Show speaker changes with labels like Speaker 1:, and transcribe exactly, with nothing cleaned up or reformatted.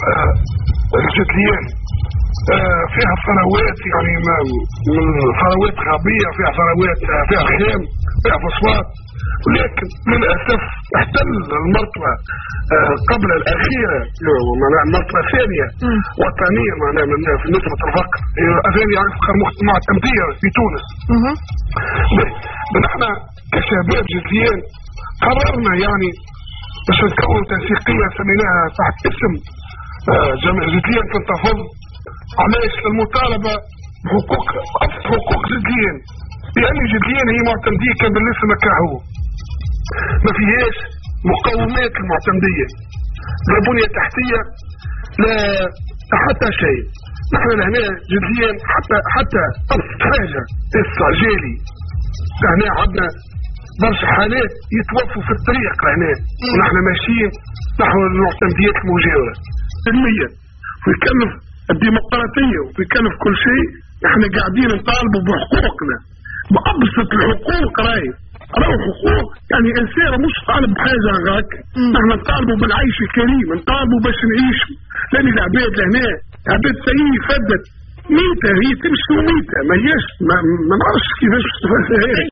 Speaker 1: الجدليين فيها ثروات، يعني من ثروات غابية، فيها ثروات، فيها خام، فيها فوسفات، ولكن للأسف احتل المرتبة قبل الأخيرة، معناها المرتبة الثانية وطنية معناها في نسبة الفقر، الثانية أكثر مجتمع تمدية في تونس. نحن كشباب جدليين قررنا يعني باش نكون تنسيقية سميناها تحت اسم جمع جدليين تنتفض، علاش المطالبة بحقوق حقوق جدليين، لأن جدليين هي معتمدية كان بالاسم كهو، ما فيهاش مقومات المعتمدية، لا بنية تحتية لا حتى شيء. نحن هنا جدليين حتى حتى أبسط حاجة استعجالي، هنا عندنا برشا حالات يتوفوا في الطريق هنا ونحن ماشيين نحو المعتمديات المجاورة علميا، ويكلف الديمقراطية ويكلف كل شيء. نحن قاعدين نطالبوا بحقوقنا، بأبسط الحقوق. راي راهو حقوق يعني إنسان مش طالب بحاجة هكا، نحن نطالبوا بالعيش الكريم، نطالبوا باش نعيشوا، لأن العباد لهنا عباد سيئة فدت ميتة، هي تمشي وميتة، ما هياش ما, ما نعرفش كيفاش تفسرها.